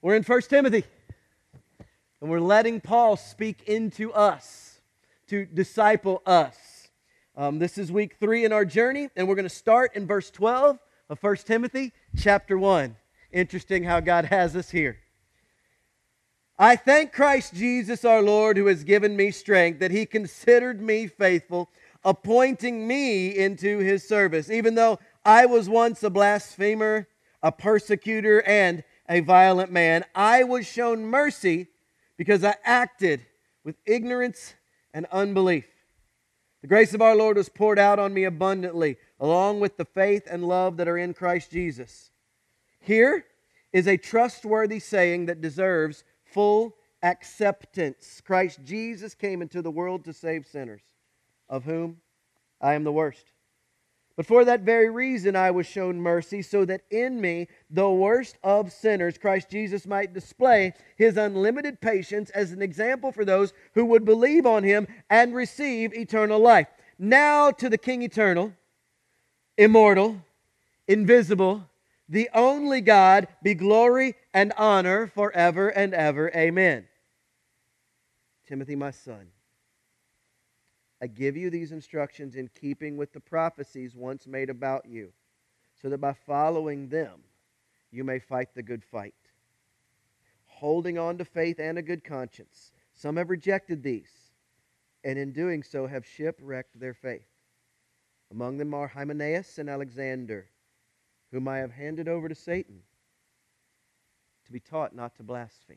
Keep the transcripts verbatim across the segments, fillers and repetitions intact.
We're in First Timothy, and we're letting Paul speak into us, to disciple us. Um, this is week three in our journey, and we're going to start in verse twelve of First Timothy chapter one. Interesting how God has us here. I thank Christ Jesus our Lord, who has given me strength, that He considered me faithful, appointing me into His service, even though I was once a blasphemer, a persecutor, and a violent man. I was shown mercy because I acted with ignorance and unbelief. The grace of our Lord was poured out on me abundantly, along with the faith and love that are in Christ Jesus. Here is a trustworthy saying that deserves full acceptance. Christ Jesus came into the world to save sinners, of whom I am the worst. But for that very reason I was shown mercy, so that in me, the worst of sinners, Christ Jesus might display His unlimited patience as an example for those who would believe on Him and receive eternal life. Now to the King eternal, immortal, invisible, the only God, be glory and honor forever and ever. Amen. Timothy, my son, I give you these instructions in keeping with the prophecies once made about you, so that by following them, you may fight the good fight, holding on to faith and a good conscience. Some have rejected these, and in doing so have shipwrecked their faith. Among them are Hymenaeus and Alexander, whom I have handed over to Satan to be taught not to blaspheme.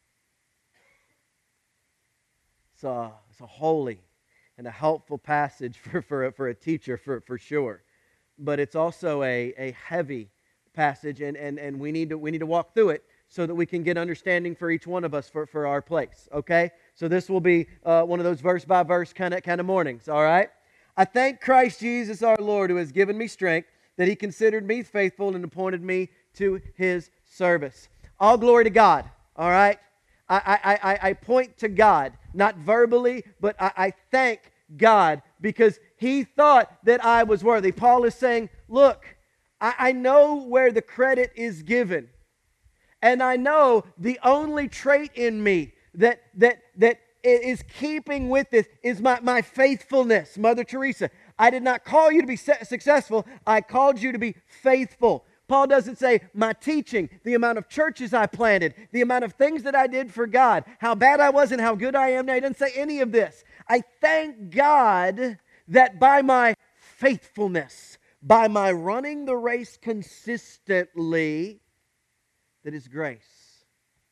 It's a, it's a holy and a helpful passage for, for, for a teacher, for, for sure. But it's also a, a heavy passage, and, and, and we need to we need to walk through it so that we can get understanding for each one of us for, for our place. Okay? So this will be uh, one of those verse by verse kind of kind of mornings. All right? I thank Christ Jesus our Lord, who has given me strength, that He considered me faithful and appointed me to His service. All glory to God. All right? I, I, I, I point to God, not verbally, but I, I thank God because He thought that I was worthy. Paul is saying, look, I, I know where the credit is given. And I know the only trait in me that, that, that is keeping with this is my, my faithfulness. Mother Teresa, I did not call you to be successful. I called you to be faithful. Paul doesn't say my teaching, the amount of churches I planted, the amount of things that I did for God, how bad I was and how good I am now. He doesn't say any of this. I thank God that by my faithfulness, by my running the race consistently, that His grace,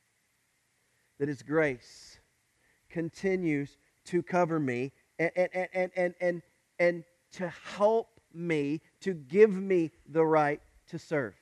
that His grace continues to cover me and, and, and, and, and, and to help me, to give me the right to serve.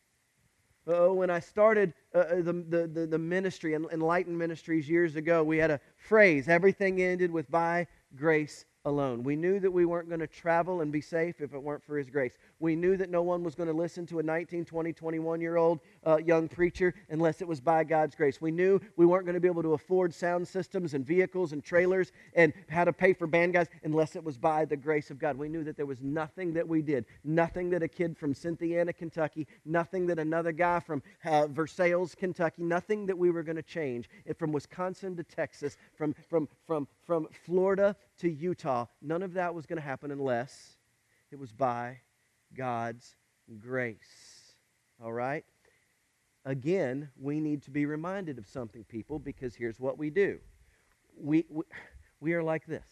Uh, when I started uh, the, the, the ministry, Enlightened Ministries years ago, we had a phrase, everything ended with by grace alone. We knew that we weren't going to travel and be safe if it weren't for His grace. We knew that no one was going to listen to a nineteen, twenty, twenty-one-year-old uh, young preacher unless it was by God's grace. We knew we weren't going to be able to afford sound systems and vehicles and trailers and how to pay for band guys unless it was by the grace of God. We knew that there was nothing that we did, nothing that a kid from Cynthiana, Kentucky, nothing that another guy from uh, Versailles, Kentucky, nothing that we were going to change. It, from Wisconsin to Texas, from, from, from, from Florida to Utah, none of that was going to happen unless it was by God's grace. All right? Again, we need to be reminded of something, people, because here's what we do. We, we, we are like this.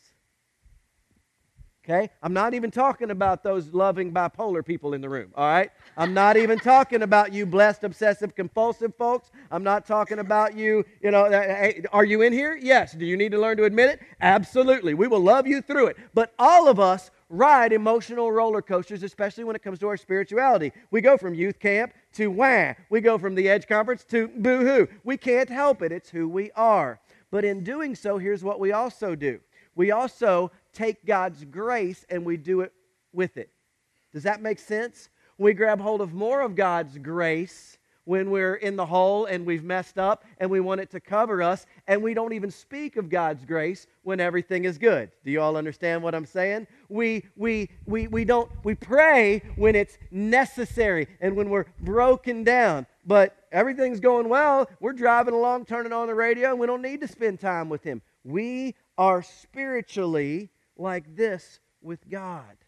Okay? I'm not even talking about those loving bipolar people in the room, all right? I'm not even talking about you blessed, obsessive, compulsive folks. I'm not talking about you, you know, hey, are you in here? Yes. Do you need to learn to admit it? Absolutely. We will love you through it. But all of us ride emotional roller coasters, especially when it comes to our spirituality. We go from youth camp to wah. We go from the Edge Conference to boo-hoo. We can't help it. It's who we are. But in doing so, here's what we also do. We also take God's grace and we do it with it. Does that make sense? We grab hold of more of God's grace when we're in the hole and we've messed up and we want it to cover us, and we don't even speak of God's grace when everything is good. Do you all understand what I'm saying? We we we we don't we pray when it's necessary and when we're broken down. but everything's going well. We're driving along, turning on the radio, and we don't need to spend time with Him. We are spiritually like this with God.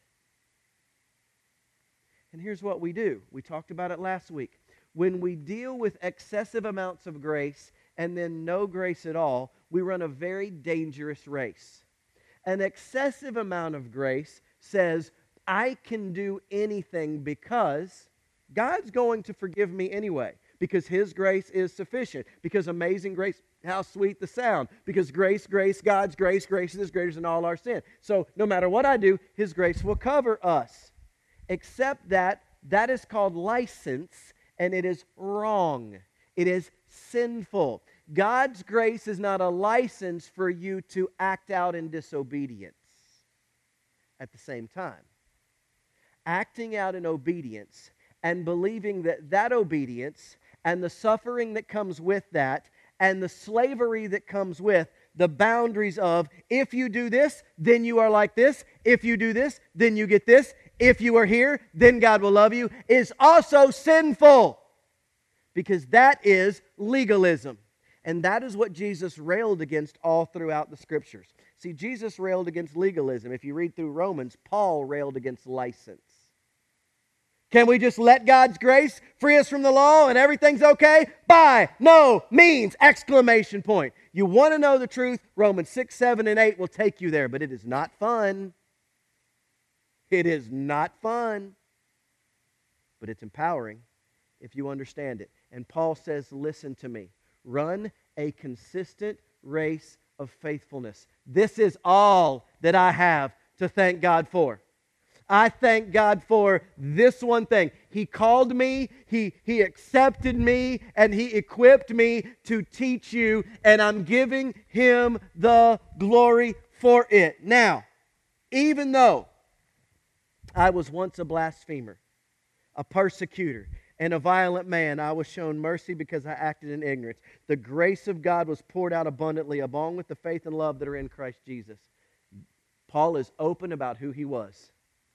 And here's what we do. We talked about it last week. When we deal with excessive amounts of grace and then no grace at all, we run a very dangerous race. An excessive amount of grace says, I can do anything because God's going to forgive me anyway, because His grace is sufficient, because amazing grace, how sweet the sound, because grace, grace, God's grace, grace is greater than all our sin. So no matter what I do, His grace will cover us. Except that that is called license, and it is wrong. It is sinful. God's grace is not a license for you to act out in disobedience. At the same time, acting out in obedience and believing that that obedience and the suffering that comes with that and the slavery that comes with the boundaries of, if you do this, then you are like this. If you do this, then you get this. If you are here, then God will love you, is also sinful. Because that is legalism. And that is what Jesus railed against all throughout the Scriptures. See, Jesus railed against legalism. If you read through Romans, Paul railed against license. Can we just let God's grace free us from the law and everything's okay? By no means! Exclamation point. You want to know the truth? Romans six, seven, and eight will take you there, but it is not fun. It is not fun. But it's empowering if you understand it. And Paul says, listen to me. Run a consistent race of faithfulness. This is all that I have to thank God for. I thank God for this one thing. He called me, He, he accepted me, and He equipped me to teach you, and I'm giving Him the glory for it. Now, even though I was once a blasphemer, a persecutor, and a violent man, I was shown mercy because I acted in ignorance. The grace of God was poured out abundantly along with the faith and love that are in Christ Jesus. Paul is open about who he was.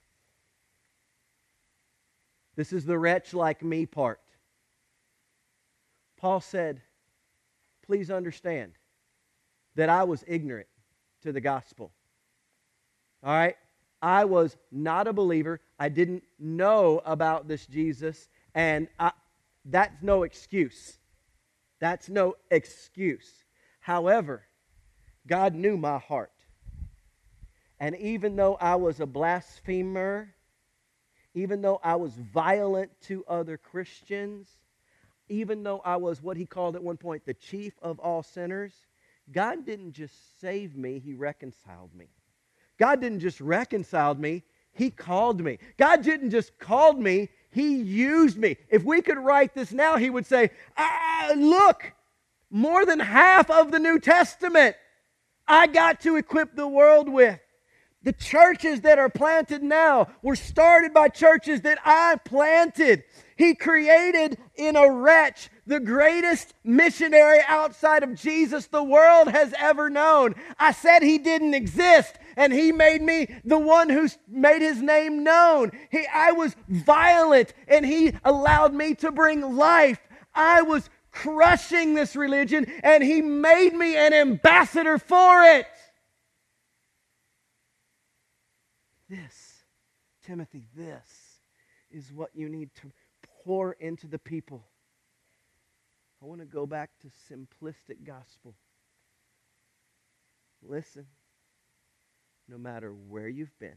This is the wretch like me part. Paul said, please understand that I was ignorant to the gospel. All right? I was not a believer. I didn't know about this Jesus. And I, that's no excuse. That's no excuse. However, God knew my heart. And even though I was a blasphemer, even though I was violent to other Christians, even though I was what he called at one point the chief of all sinners, God didn't just save me, He reconciled me. God didn't just reconcile me, He called me. God didn't just call me, He used me. If we could write this now, He would say, ah, look, more than half of the New Testament I got to equip the world with. The churches that are planted now were started by churches that I planted. He created in a wretch the greatest missionary outside of Jesus the world has ever known. I said he didn't exist, and He made me the one who made His name known. He, I was violent, and He allowed me to bring life. I was crushing this religion, and He made me an ambassador for it. This, Timothy, this is what you need to pour into the people. I want to go back to simplistic gospel. Listen, no matter where you've been,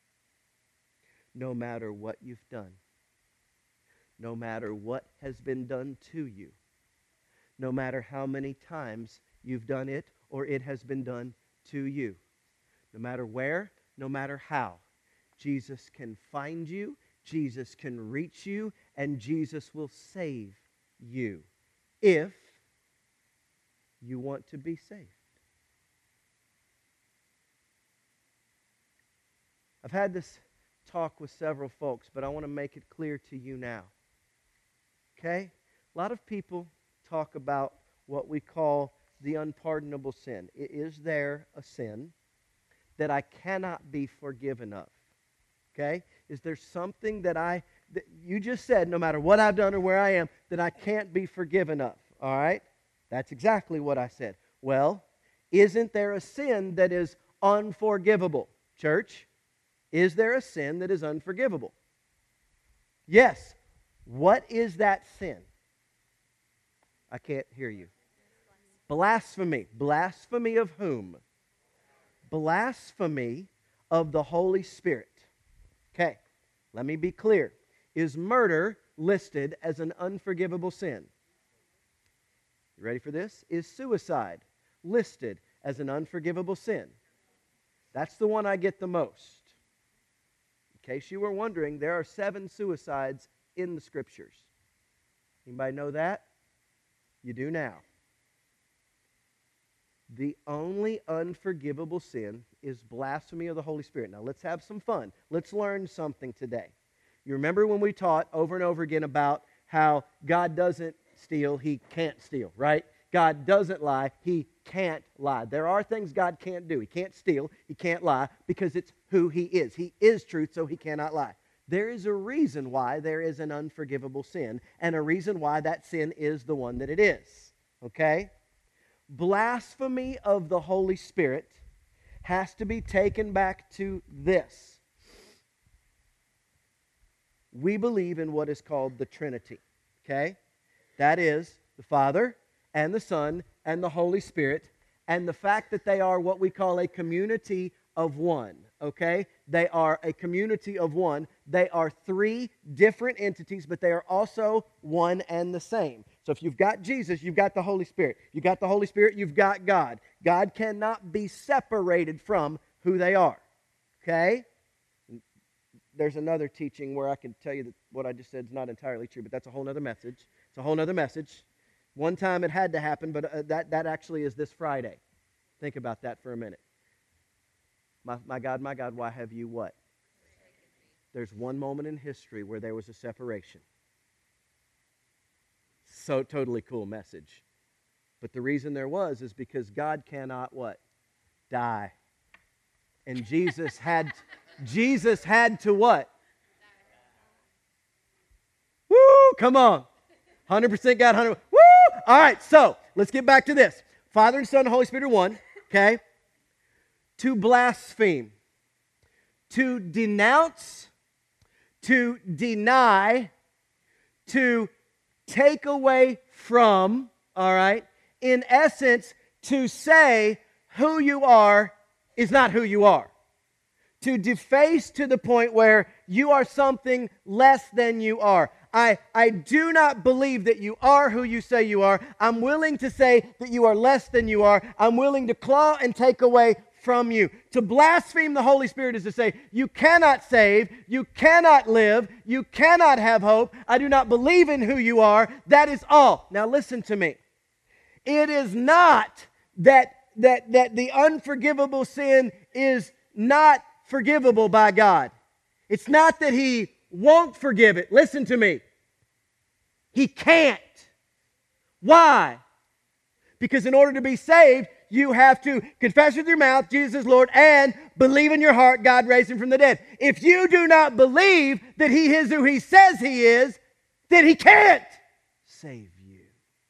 no matter what you've done, no matter what has been done to you, no matter how many times you've done it or it has been done to you, no matter where, no matter how, Jesus can find you, Jesus can reach you, and Jesus will save you if you want to be saved. I've had this talk with several folks, but I want to make it clear to you now. Okay? A lot of people talk about what we call the unpardonable sin. Is there a sin that I cannot be forgiven of? Okay? Is there something that I th- you just said no matter what I've done or where I am, that I can't be forgiven of. All right? That's exactly what I said. Well, isn't there a sin that is unforgivable? Church, is there a sin that is unforgivable? Yes. What is that sin? I can't hear you. Blasphemy. Blasphemy of whom? Blasphemy of the Holy Spirit. Okay, let me be clear. Is murder listed as an unforgivable sin? You ready for this? Is suicide listed as an unforgivable sin? That's the one I get the most. In case you were wondering, there are seven suicides in the Scriptures. Anybody know that? You do now. The only unforgivable sin is blasphemy of the Holy Spirit. Now let's have some fun. Let's learn something today. You remember when we taught over and over again about how God doesn't steal, He can't steal, right? God doesn't lie, He can't lie. There are things God can't do. He can't steal, He can't lie, because it's who He is. He is truth, so He cannot lie. There is a reason why there is an unforgivable sin, and a reason why that sin is the one that it is. Okay? Blasphemy of the Holy Spirit has to be taken back to this. We believe in what is called the Trinity. Okay? That is the Father and the Son and the Holy Spirit, and the fact that they are what we call a community of one. Okay? They are a community of one. They are three different entities, but they are also one and the same. So if you've got Jesus, you've got the Holy Spirit. You've got the Holy Spirit, you've got God. God cannot be separated from who they are. Okay? There's another teaching where I can tell you that what I just said is not entirely true, but that's a whole other message. It's a whole other message. One time it had to happen, but uh, that, that actually is this Friday. Think about that for a minute. My, my God, my God, why have you what? There's one moment in history where there was a separation. So totally cool message. But the reason there was is because God cannot what? Die. And Jesus had Jesus had to what? Woo! Come on. one hundred percent God, one hundred percent. Woo! All right, so let's get back to this. Father and Son and Holy Spirit are one, okay? To blaspheme, to denounce, to deny, to take away from, all right? In essence, to say who you are is not who you are. To deface to the point where you are something less than you are. I, I do not believe that you are who you say you are. I'm willing to say that you are less than you are. I'm willing to claw and take away from you. To blaspheme the Holy Spirit is to say, you cannot save, you cannot live, you cannot have hope. I do not believe in who you are. That is all. Now listen to me. It is not that, that, that the unforgivable sin is not forgivable by God. It's not that He won't forgive it. Listen to me. He can't. Why? Because in order to be saved, you have to confess with your mouth Jesus is Lord and believe in your heart God raised Him from the dead. If you do not believe that He is who He says He is, then He can't save you.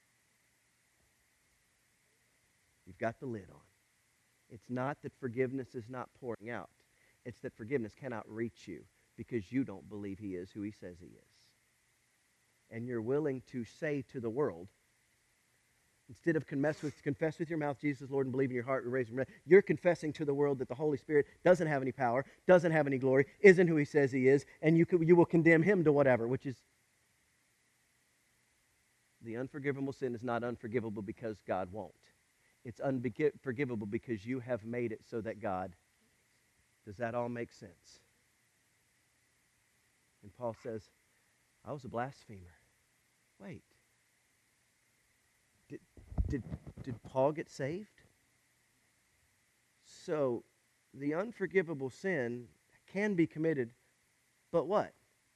You've got the lid on. It's not that forgiveness is not pouring out. It's that forgiveness cannot reach you because you don't believe He is who He says He is. And you're willing to say to the world, instead of confess with, confess with your mouth Jesus Lord and believe in your heart, raise from the dead, you're confessing to the world that the Holy Spirit doesn't have any power, doesn't have any glory, isn't who He says He is, and you, could, you will condemn Him to whatever, which is the unforgivable sin is not unforgivable because God won't. It's unforgivable because you have made it so that God. Does that all make sense? And Paul says, I was a blasphemer. Wait. Did, did, did Paul get saved? So the unforgivable sin can be committed, but what?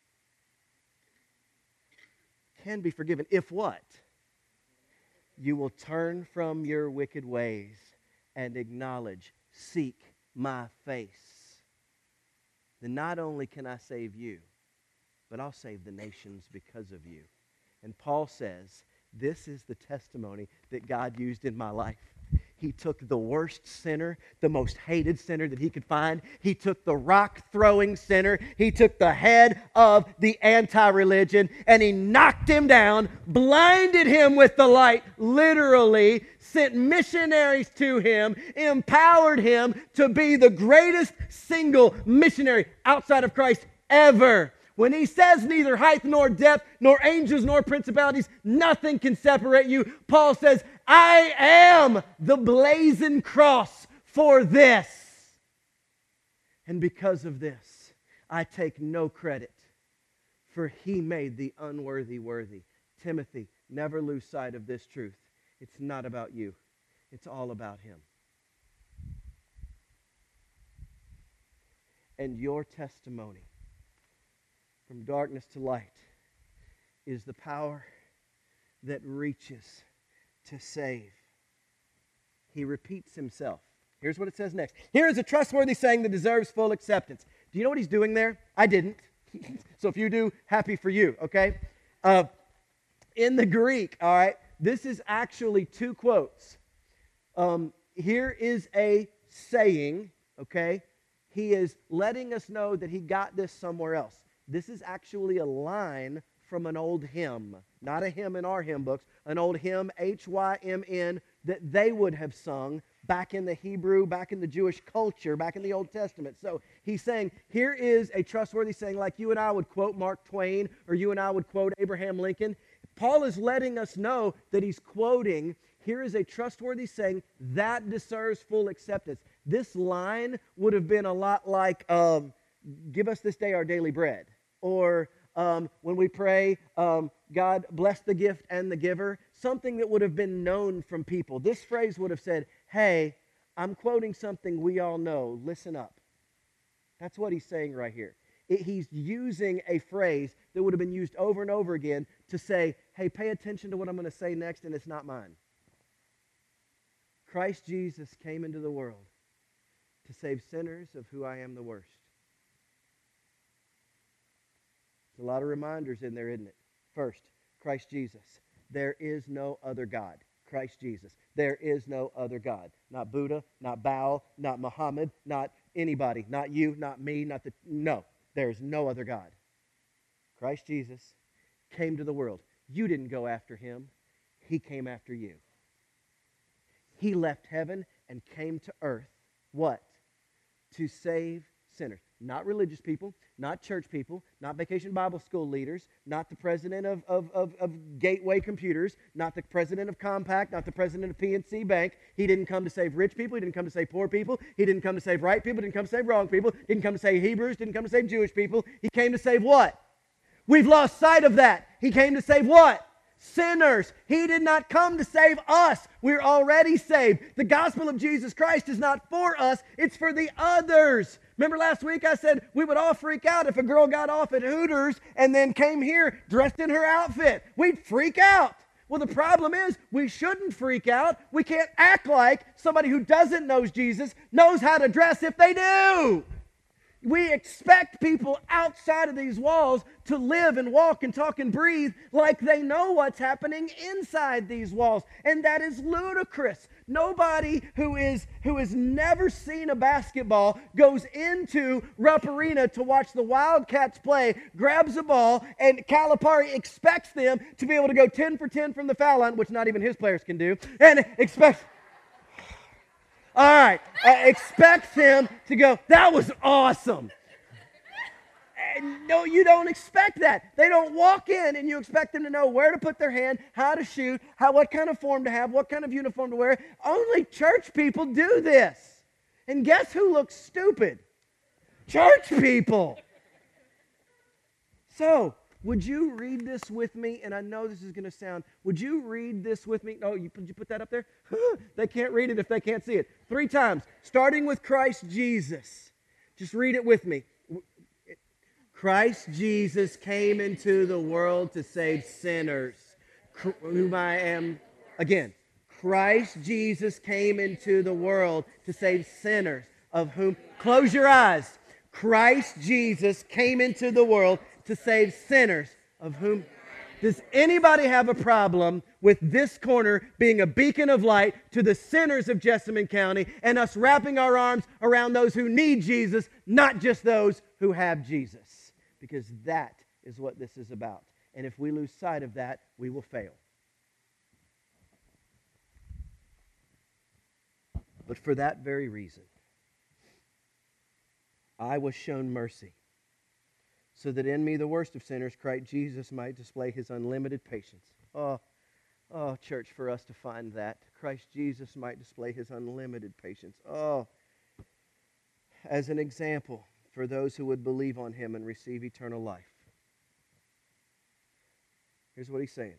Can be forgiven if what? You will turn from your wicked ways and acknowledge, seek my face. Then not only can I save you, but I'll save the nations because of you. And Paul says, this is the testimony that God used in my life. He took the worst sinner, the most hated sinner that he could find. He took the rock-throwing sinner. He took the head of the anti-religion, and he knocked him down, blinded him with the light, literally, sent missionaries to him, empowered him to be the greatest single missionary outside of Christ ever. When he says neither height nor depth, nor angels nor principalities, nothing can separate you, Paul says, I am the blazoned cross for this. And because of this, I take no credit, for he made the unworthy worthy. Timothy, never lose sight of this truth. It's not about you. It's all about him. And your testimony from darkness to light is the power that reaches to save. He repeats himself. Here's what it says next. Here is a trustworthy saying that deserves full acceptance. Do you know what he's doing there? I didn't. So if you do, happy for you, okay? Uh, in the Greek, all right, this is actually two quotes. Um, here is a saying, okay? He is letting us know that he got this somewhere else. This is actually a line from an old hymn, not a hymn in our hymn books, an old hymn, H Y M N, that they would have sung back in the Hebrew, back in the Jewish culture, back in the Old Testament. So he's saying, here is a trustworthy saying, like you and I would quote Mark Twain, or you and I would quote Abraham Lincoln. Paul is letting us know that he's quoting, here is a trustworthy saying that deserves full acceptance. This line would have been a lot like, um, give us this day our daily bread. Or um, when we pray, um, God bless the gift and the giver, something that would have been known from people. This phrase would have said, hey, I'm quoting something we all know. Listen up. That's what he's saying right here. It, he's using a phrase that would have been used over and over again to say, hey, pay attention to what I'm going to say next, and it's not mine. Christ Jesus came into the world to save sinners, of who I am the worst. There's a lot of reminders in there, isn't it? First, Christ Jesus. There is no other God. Christ Jesus. There is no other God. Not Buddha, not Baal, not Muhammad, not anybody. Not you, not me, not the... No, there is no other God. Christ Jesus came to the world. You didn't go after him. He came after you. He left heaven and came to earth. What? To save sinners. Not religious people, not church people, not Vacation Bible School leaders, not the president of, of, of, of Gateway Computers, not the president of Compaq, not the president of P N C Bank. He didn't come to save rich people. He didn't come to save poor people. He didn't come to save right people. He didn't come to save wrong people. He didn't come to save Hebrews. Didn't come to save Jewish people. He came to save what? We've lost sight of that. He came to save what? Sinners. He did not come to save us. We're already saved. The gospel of Jesus Christ is not for us. It's for the others. Remember last week I said we would all freak out if a girl got off at Hooters and then came here dressed in her outfit. We'd freak out. Well, the problem is we shouldn't freak out. We can't act like somebody who doesn't know Jesus knows how to dress if they do. We expect people outside of these walls to live and walk and talk and breathe like they know what's happening inside these walls. And that is ludicrous. Nobody who is who has never seen a basketball goes into Rupp Arena to watch the Wildcats play, grabs a ball, and Calipari expects them to be able to go ten for ten from the foul line, which not even his players can do, and expects... All right, uh, expects him to go, that was awesome. And no, you don't expect that. They don't walk in and you expect them to know where to put their hand, how to shoot, how, what kind of form to have, what kind of uniform to wear. Only church people do this. And guess who looks stupid? Church people. So, would you read this with me? And I know this is going to sound, would you read this with me? Oh, you, did you put that up there? They can't read it if they can't see it. Three times, starting with Christ Jesus. Just read it with me. Christ Jesus came into the world to save sinners, whom I am, again, Christ Jesus came into the world to save sinners, of whom, close your eyes. Christ Jesus came into the world to save sinners, of whom... Does anybody have a problem with this corner being a beacon of light to the sinners of Jessamine County and us wrapping our arms around those who need Jesus, not just those who have Jesus? Because that is what this is about. And if we lose sight of that, we will fail. But for that very reason, I was shown mercy, so that in me, the worst of sinners, Christ Jesus might display his unlimited patience. Oh, oh, church, for us to find that. Christ Jesus might display his unlimited patience. Oh, as an example for those who would believe on him and receive eternal life. Here's what he's saying.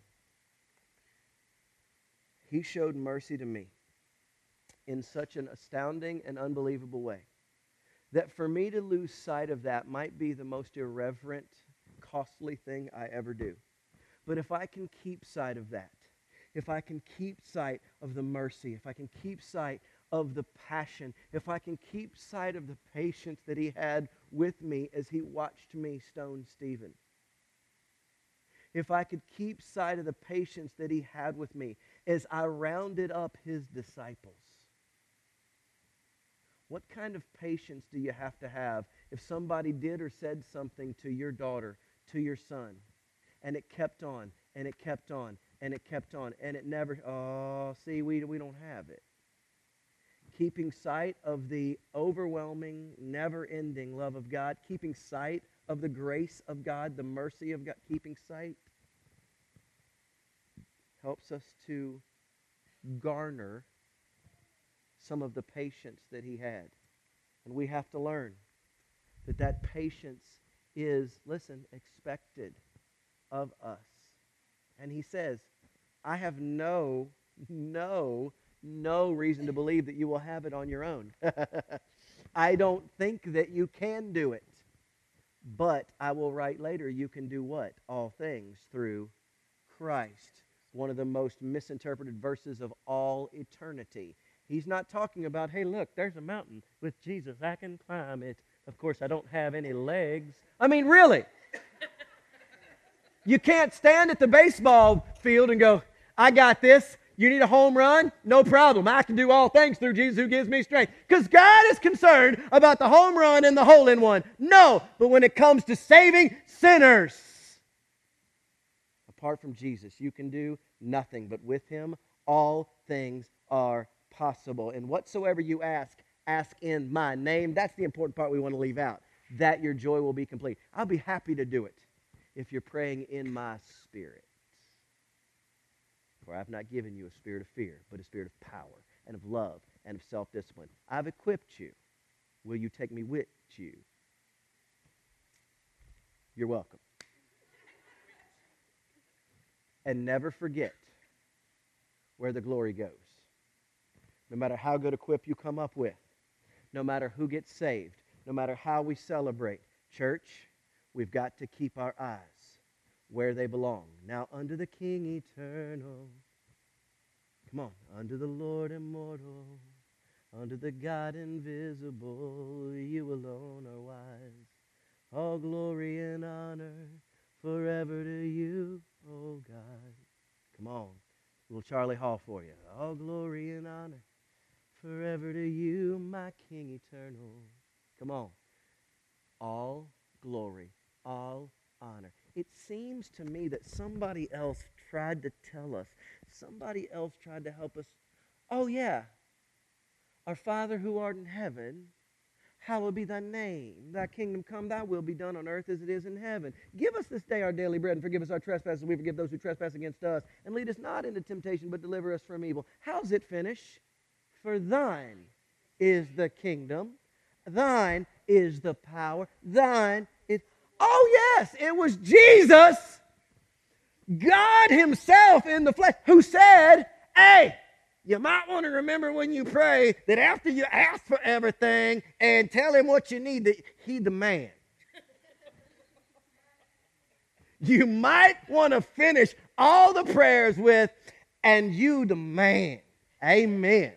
He showed mercy to me in such an astounding and unbelievable way that for me to lose sight of that might be the most irreverent, costly thing I ever do. But if I can keep sight of that, if I can keep sight of the mercy, if I can keep sight of the passion, if I can keep sight of the patience that he had with me as he watched me stone Stephen, if I could keep sight of the patience that he had with me as I rounded up his disciples, what kind of patience do you have to have if somebody did or said something to your daughter, to your son, and it kept on, and it kept on, and it kept on, and it never, oh, see, we, we don't have it. Keeping sight of the overwhelming, never-ending love of God, keeping sight of the grace of God, the mercy of God, keeping sight helps us to garner some of the patience that he had. And we have to learn that that patience is, listen, expected of us. And he says, I have no, no, no reason to believe that you will have it on your own. I don't think that you can do it. But I will write later, you can do what? All things through Christ. One of the most misinterpreted verses of all eternity. He's not talking about, hey, look, there's a mountain with Jesus. I can climb it. Of course, I don't have any legs. I mean, really. You can't stand at the baseball field and go, I got this. You need a home run? No problem. I can do all things through Jesus who gives me strength. Because God is concerned about the home run and the hole-in-one. No, but when it comes to saving sinners, apart from Jesus, you can do nothing. But with him, all things are possible. And whatsoever you ask, ask in my name. That's the important part we want to leave out. That your joy will be complete. I'll be happy to do it if you're praying in my spirit. For I've not given you a spirit of fear, but a spirit of power and of love and of self-discipline. I've equipped you. Will you take me with you? You're welcome. And never forget where the glory goes. No matter how good a quip you come up with, no matter who gets saved, no matter how we celebrate, church, we've got to keep our eyes where they belong. Now unto the King eternal, come on, unto the Lord immortal, unto the God invisible, you alone are wise. All glory and honor forever to you, oh God. Come on, little Charlie Hall for you. All glory and honor forever to you, my King eternal. Come on. All glory, all honor. It seems to me that somebody else tried to tell us, somebody else tried to help us. Oh yeah, our Father who art in heaven, hallowed be thy name. Thy kingdom come, thy will be done on earth as it is in heaven. Give us this day our daily bread and forgive us our trespasses as we forgive those who trespass against us. And lead us not into temptation, but deliver us from evil. How's it finish? For thine is the kingdom, thine is the power, thine is... Oh yes, it was Jesus, God himself in the flesh, who said, hey, you might want to remember when you pray that after you ask for everything and tell him what you need, that he the man. You might want to finish all the prayers with, and you the man. Amen.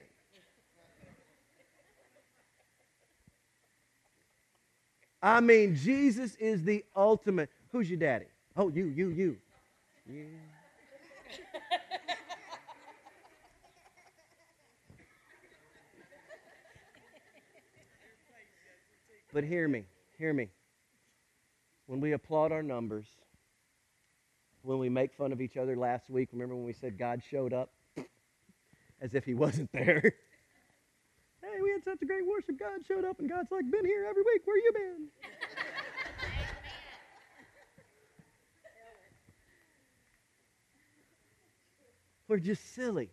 I mean, Jesus is the ultimate. Who's your daddy? Oh, you, you, you. Yeah. But hear me, hear me. When we applaud our numbers, when we make fun of each other last week, remember when we said God showed up? As if he wasn't there. Hey, we had such a great worship. God showed up, and God's like, been here every week. Where you been? We're just silly.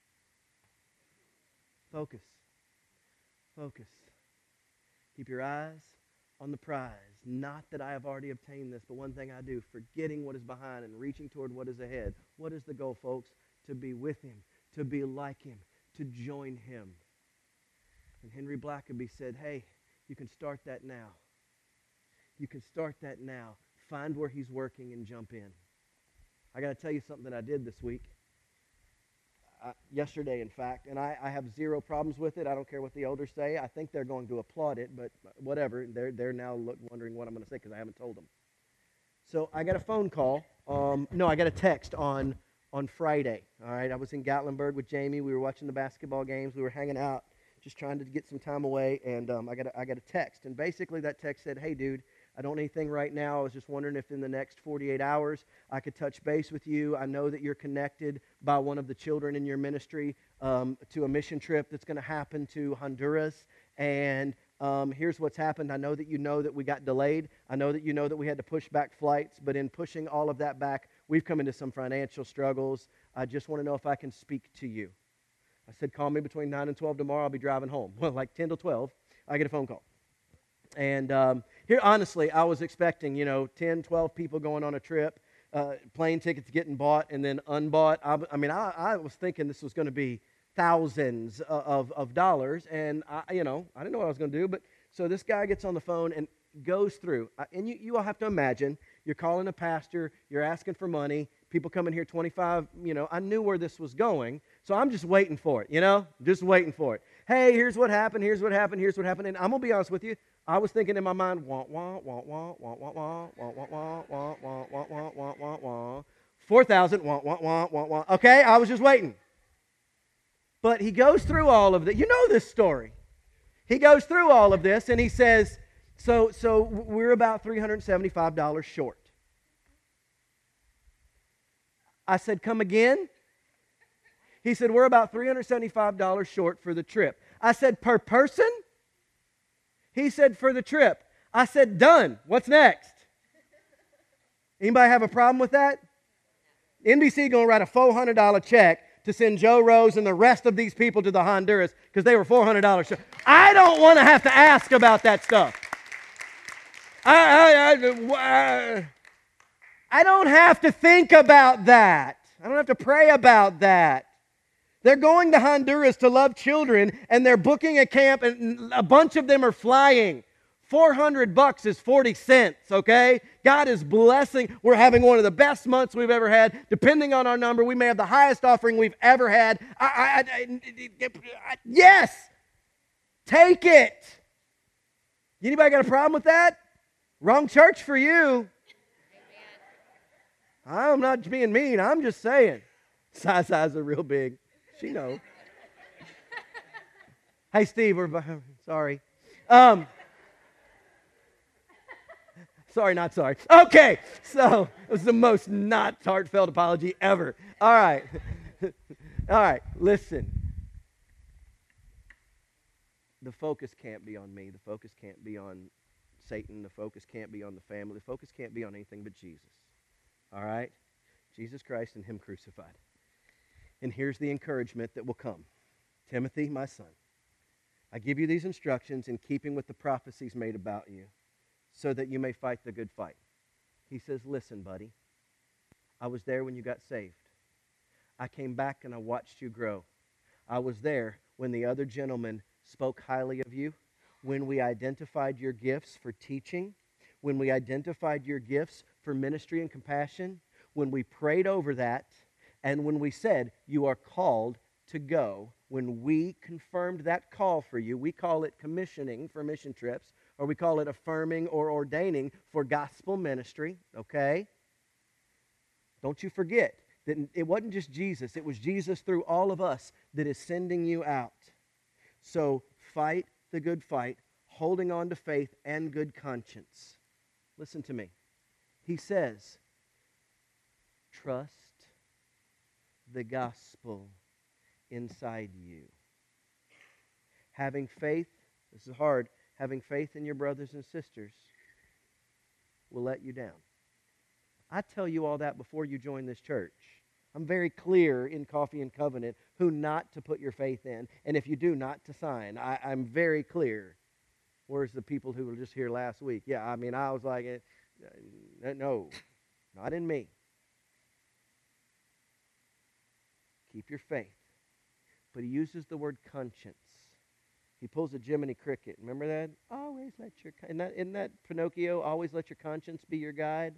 Focus. Focus. Keep your eyes on the prize. Not that I have already obtained this, but one thing I do, forgetting what is behind and reaching toward what is ahead. What is the goal, folks? To be with him, to be like him, to join him. And Henry Blackaby said, hey, you can start that now. You can start that now. Find where he's working and jump in. I got to tell you something that I did this week. Uh, yesterday, in fact, and I, I have zero problems with it. I don't care what the elders say. I think they're going to applaud it, but whatever. They're, they're now look, wondering what I'm going to say because I haven't told them. So I got a phone call. Um, no, I got a text on, on Friday. All right, I was in Gatlinburg with Jamie. We were watching the basketball games. We were hanging out, just trying to get some time away, and um, I got a, I got a text. And basically that text said, hey, dude, I don't need anything right now. I was just wondering if in the next forty-eight hours I could touch base with you. I know that you're connected by one of the children in your ministry um, to a mission trip that's going to happen to Honduras. And um, here's what's happened. I know that you know that we got delayed. I know that you know that we had to push back flights. But in pushing all of that back, we've come into some financial struggles. I just want to know if I can speak to you. I said, call me between nine and twelve tomorrow. I'll be driving home. Well, like ten to twelve, I get a phone call. And um, here, honestly, I was expecting, you know, ten, twelve people going on a trip, uh, plane tickets getting bought and then unbought. I, I mean, I, I was thinking this was going to be thousands of, of, of dollars. And, I, you know, I didn't know what I was going to do. But so this guy gets on the phone and goes through. And you, you all have to imagine, you're calling a pastor, you're asking for money, people coming here twenty-five, you know, I knew where this was going. So I'm just waiting for it, you know, just waiting for it. Hey, here's what happened, here's what happened, here's what happened. And I'm going to be honest with you. I was thinking in my mind, wah, wah, wah, wah, wah, wah, wah, wah, wah, wah, wah, wah, wah, wah, wah, wah, wah, four thousand, wah, wah, wah, wah, wah. Okay, I was just waiting. But he goes through all of that. You know this story. He goes through all of this, and he says, so, so we're about three hundred seventy-five dollars short. I said, come again? He said, we're about three hundred seventy-five dollars short for the trip. I said, per person? He said, for the trip. I said, done. What's next? Anybody have a problem with that? N B C going to write a four hundred dollars check to send Joe Rose and the rest of these people to the Honduras because they were four hundred dollars short. I don't want to have to ask about that stuff. I, I, I, I don't have to think about that. I don't have to pray about that. They're going to Honduras to love children, and they're booking a camp, and a bunch of them are flying. four hundred bucks is forty cents, okay? God is blessing. We're having one of the best months we've ever had. Depending on our number, we may have the highest offering we've ever had. I, I, I, I, yes! Take it! Anybody got a problem with that? Wrong church for you. I'm not being mean. I'm just saying. Size eyes are real big. She knows. Hey, Steve, we're sorry. Um, sorry, not sorry. Okay, so it was the most not heartfelt apology ever. All right. All right, listen. The focus can't be on me. The focus can't be on Satan. The focus can't be on the family. The focus can't be on anything but Jesus. All right? Jesus Christ and Him crucified. And here's the encouragement that will come. Timothy, my son, I give you these instructions in keeping with the prophecies made about you so that you may fight the good fight. He says, listen, buddy, I was there when you got saved. I came back and I watched you grow. I was there when the other gentlemen spoke highly of you, when we identified your gifts for teaching, when we identified your gifts for ministry and compassion, when we prayed over that, and when we said, you are called to go, when we confirmed that call for you, we call it commissioning for mission trips, or we call it affirming or ordaining for gospel ministry, okay? Don't you forget that it wasn't just Jesus. It was Jesus through all of us that is sending you out. So fight the good fight, holding on to faith and good conscience. Listen to me. He says, trust the gospel inside you. Having faith, this is hard, having faith in your brothers and sisters will let you down. I tell you all that before you join this church. I'm very clear in Coffee and Covenant who not to put your faith in, and if you do, not to sign. I, I'm very clear. Where's the people who were just here last week? Yeah, I mean, I was like, uh, no, not in me. Keep your faith. But he uses the word conscience. He pulls a Jiminy Cricket. Remember that? Always let your, isn't that, isn't that Pinocchio? Always let your conscience be your guide.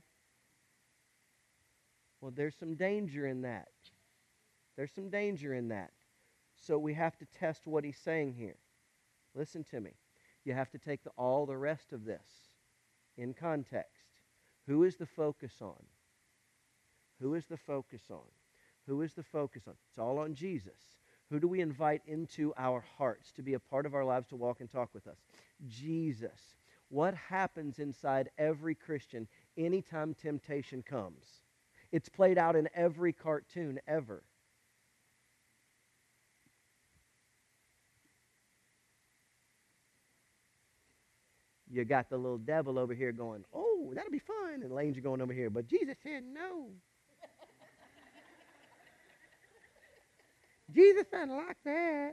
Well, there's some danger in that. There's some danger in that. So we have to test what he's saying here. Listen to me. You have to take the, all the rest of this in context. Who is the focus on? Who is the focus on? Who is the focus on? It's all on Jesus. Who do we invite into our hearts to be a part of our lives, to walk and talk with us? Jesus. What happens inside every Christian anytime temptation comes? It's played out in every cartoon ever. You got the little devil over here going, oh, that'll be fun. And the angel going over here, but Jesus said no. Jesus doesn't like that.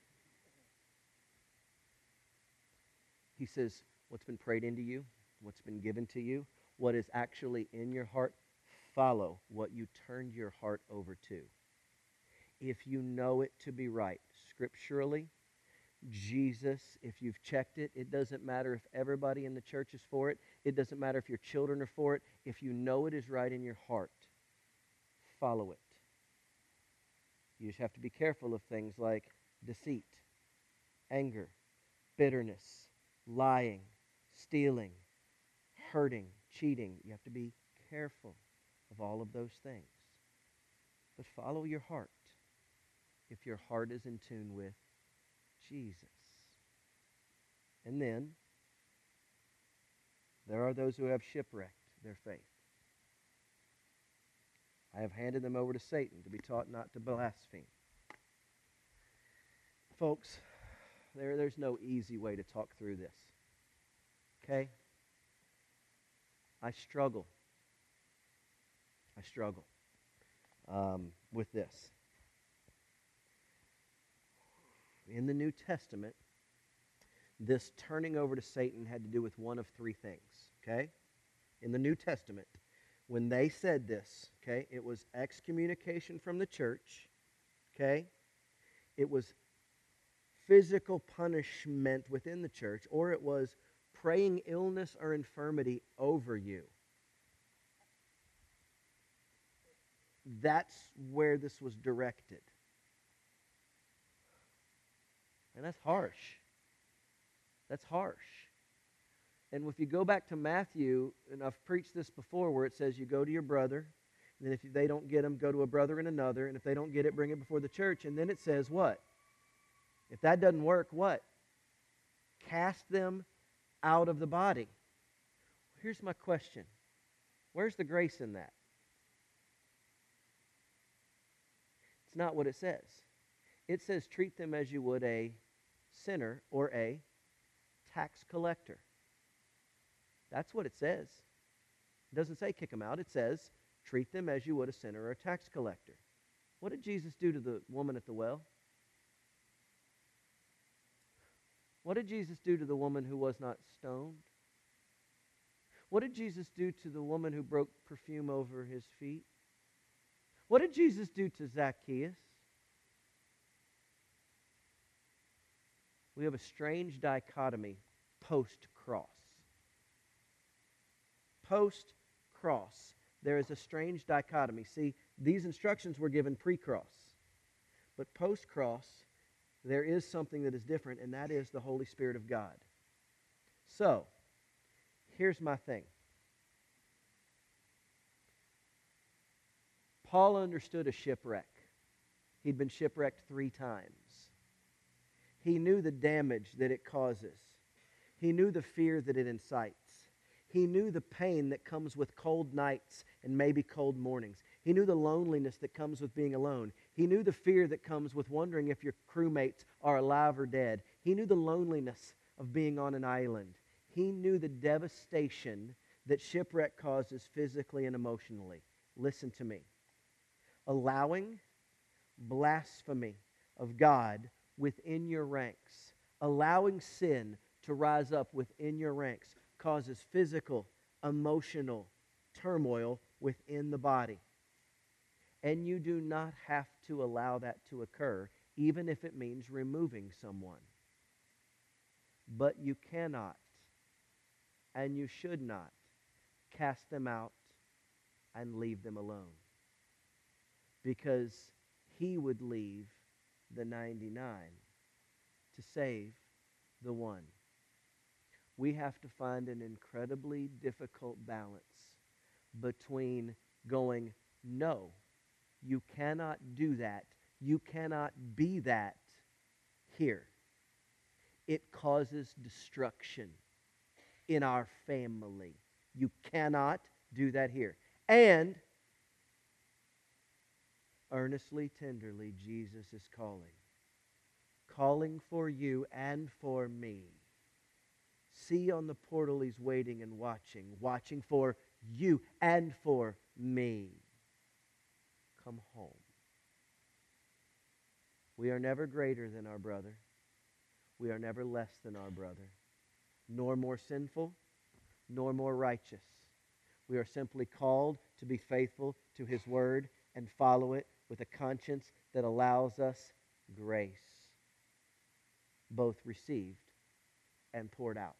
He says, what's been prayed into you, what's been given to you, what is actually in your heart, follow what you turned your heart over to. If you know it to be right, scripturally, Jesus, if you've checked it, it doesn't matter if everybody in the church is for it. It doesn't matter if your children are for it. If you know it is right in your heart, follow it. You just have to be careful of things like deceit, anger, bitterness, lying, stealing, hurting, cheating. You have to be careful of all of those things. But follow your heart if your heart is in tune with Jesus. And then there are those who have shipwrecked their faith. I have handed them over to Satan to be taught not to blaspheme. Folks, there, there's no easy way to talk through this. Okay? I struggle. I struggle um, with this. In the New Testament, this turning over to Satan had to do with one of three things. Okay? In the New Testament, when they said this, okay, it was excommunication from the church, okay? It was physical punishment within the church, or it was praying illness or infirmity over you. That's where this was directed. And that's harsh. That's harsh. And if you go back to Matthew, and I've preached this before, where it says you go to your brother, and then if they don't get them, go to a brother and another, and if they don't get it, bring it before the church. And then it says what? If that doesn't work, what? Cast them out of the body. Here's my question. Where's the grace in that? It's not what it says. It says treat them as you would a sinner or a tax collector. That's what it says. It doesn't say kick them out. It says treat them as you would a sinner or a tax collector. What did Jesus do to the woman at the well? What did Jesus do to the woman who was not stoned? What did Jesus do to the woman who broke perfume over his feet? What did Jesus do to Zacchaeus? We have a strange dichotomy post-cross. Post-cross, there is a strange dichotomy. See, these instructions were given pre-cross. But post-cross, there is something that is different, and that is the Holy Spirit of God. So, here's my thing. Paul understood a shipwreck. He'd been shipwrecked three times. He knew the damage that it causes. He knew the fear that it incites. He knew the pain that comes with cold nights and maybe cold mornings. He knew the loneliness that comes with being alone. He knew the fear that comes with wondering if your crewmates are alive or dead. He knew the loneliness of being on an island. He knew the devastation that shipwreck causes physically and emotionally. Listen to me. Allowing blasphemy of God within your ranks, allowing sin to rise up within your ranks, causes physical, emotional turmoil within the body. And you do not have to allow that to occur, even if it means removing someone. But you cannot, and you should not, cast them out and leave them alone. Because He would leave the ninety-nine to save the one. We have to find an incredibly difficult balance between going, no, you cannot do that. You cannot be that here. It causes destruction in our family. You cannot do that here. And earnestly, tenderly, Jesus is calling. Calling for you and for me. See on the portal He's waiting and watching. Watching for you and for me. Come home. We are never greater than our brother. We are never less than our brother. Nor more sinful, nor more righteous. We are simply called to be faithful to His word and follow it with a conscience that allows us grace, both received and poured out.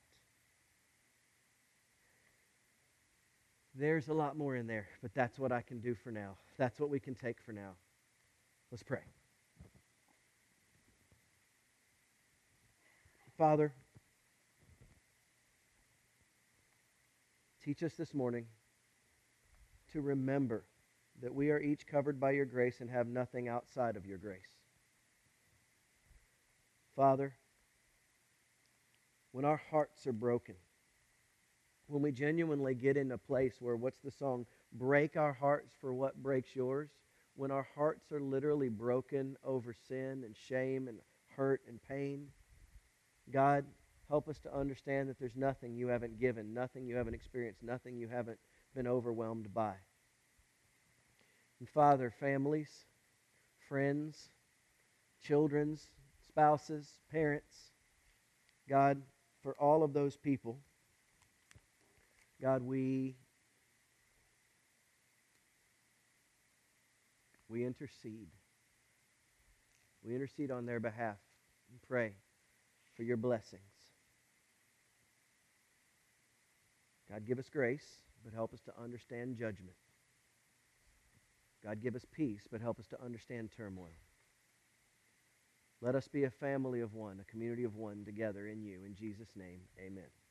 There's a lot more in there, but that's what I can do for now. That's what we can take for now. Let's pray. Father, teach us this morning to remember that we are each covered by your grace and have nothing outside of your grace. Father, when our hearts are broken, when we genuinely get in a place where, what's the song, break our hearts for what breaks yours, when our hearts are literally broken over sin and shame and hurt and pain, God, help us to understand that there's nothing you haven't given, nothing you haven't experienced, nothing you haven't been overwhelmed by. And Father, families, friends, children's, spouses, parents, God, for all of those people, God, we, we intercede. We intercede on their behalf and pray for your blessings. God, give us grace, but help us to understand judgment. God, give us peace, but help us to understand turmoil. Let us be a family of one, a community of one together in you. In Jesus' name, amen.